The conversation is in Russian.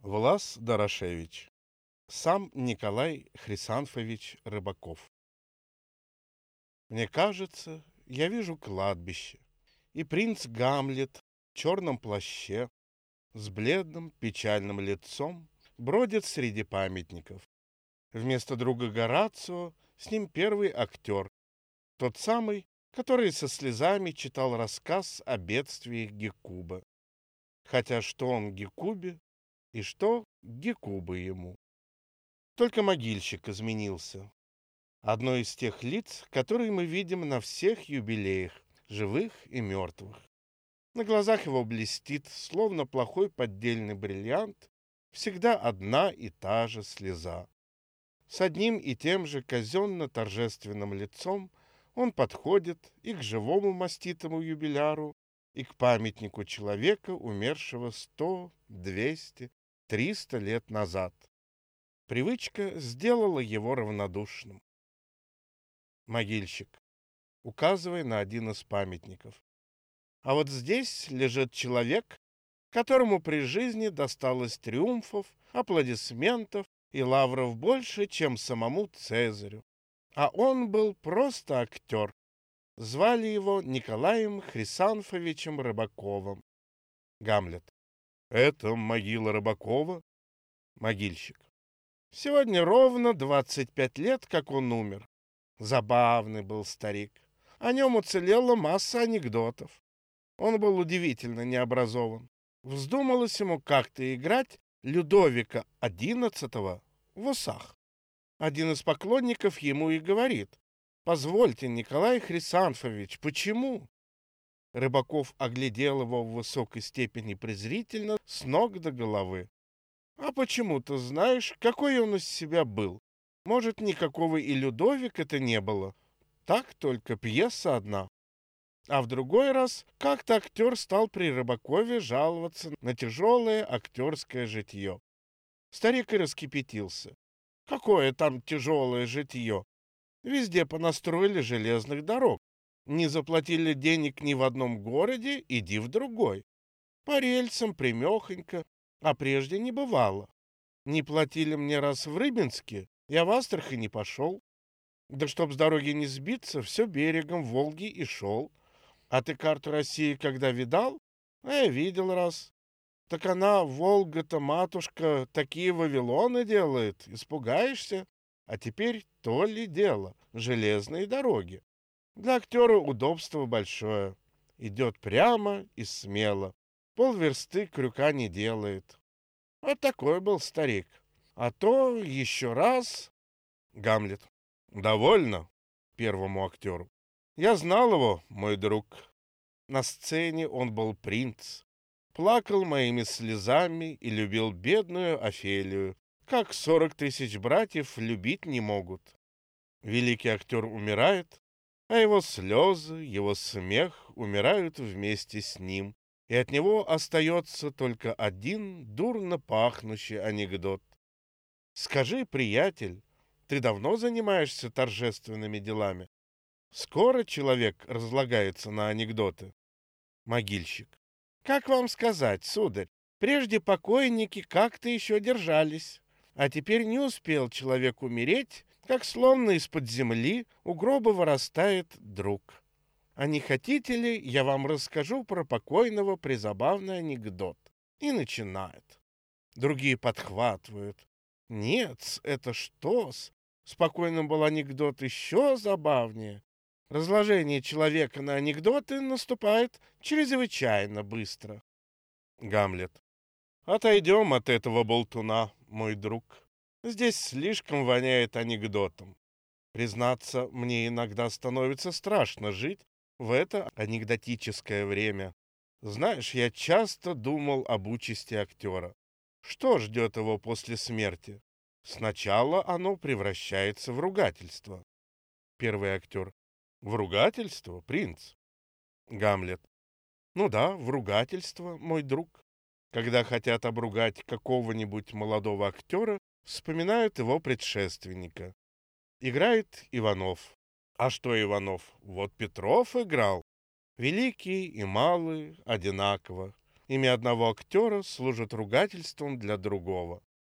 Влас Дорошевич. Сам Николай Хрисанфович Рыбаков. Мне кажется, я вижу кладбище, и принц Гамлет в черном плаще с бледным печальным лицом бродит среди памятников. Вместо друга Горацио с ним первый актер, тот самый, который со слезами читал рассказ о бедствиях Гекуба. Хотя что он Гекубе и что Гекуба ему. Только могильщик изменился. Одно из тех лиц, которые мы видим на всех юбилеях, живых и мертвых. На глазах его блестит, словно плохой поддельный бриллиант, всегда одна и та же слеза. С одним и тем же казенно-торжественным лицом он подходит и к живому маститому юбиляру, и к памятнику человека, умершего 100, 200, 300 лет назад. Привычка сделала его равнодушным. Могильщик, указывая на один из памятников. А вот здесь лежит человек, которому при жизни досталось триумфов, аплодисментов и лавров больше, чем самому Цезарю. А он был просто актер. Звали его Николаем Хрисанфовичем Рыбаковым. Гамлет. Это могила Рыбакова? Могильщик. Сегодня ровно 25 лет, как он умер. Забавный был старик. О нем уцелела масса анекдотов. Он был удивительно необразован. Вздумалось ему как-то играть Людовика XI в усах. Один из поклонников ему и говорит: «Позвольте, Николай Хрисанфович, почему?» Рыбаков оглядел его в высокой степени презрительно с ног до головы. «А почему ты знаешь, какой он из себя был? Может, никакого и Людовика-то не было? Так только пьеса одна». А в другой раз как-то актер стал при Рыбакове жаловаться на тяжелое актерское житье. Старик и раскипятился. Какое там тяжелое житье? Везде понастроили железных дорог. Не заплатили денег ни в одном городе, иди в другой. По рельсам примехонько, а прежде не бывало. Не платили мне раз в Рыбинске, я в Астрахань не пошел. Да чтоб с дороги не сбиться, все берегом Волги и шел. А ты карту России когда видал? Видел раз. Так она, Волга-то, матушка, такие Вавилоны делает, испугаешься. А теперь то ли дело, железные дороги. Для актера удобство большое. Идет прямо и смело. Полверсты крюка не делает. Вот такой был старик. А то еще раз... Гамлет. Довольно первому актеру. Я знал его, мой друг. На сцене он был принц. Плакал моими слезами и любил бедную Офелию, как 40 000 братьев любить не могут. Великий актер умирает, а его слезы, его смех умирают вместе с ним, и от него остается только один дурно пахнущий анекдот. Скажи, приятель, ты давно занимаешься торжественными делами? Скоро человек разлагается на анекдоты. Могильщик. Как вам сказать, сударь, прежде покойники как-то еще держались, а теперь не успел человек умереть, как словно из-под земли у гроба вырастает друг. А не хотите ли, я вам расскажу про покойного призабавный анекдот? И начинает. Другие подхватывают. Нет, это что-с? Спокойным был анекдот еще забавнее. Разложение человека на анекдоты наступает чрезвычайно быстро. Гамлет. Отойдем от этого болтуна, мой друг. Здесь слишком воняет анекдотом. Признаться, мне иногда становится страшно жить в это анекдотическое время. Знаешь, я часто думал об участи актера. Что ждет его после смерти? Сначала оно превращается в ругательство. Первый актер. В ругательство, принц? Гамлет. Ну да, в ругательство, мой друг. Когда хотят обругать какого-нибудь молодого актера, вспоминают его предшественника. Играет Иванов. А что Иванов? Вот Петров играл. Великий и малый одинаково. Имя одного актера служит ругательством для другого.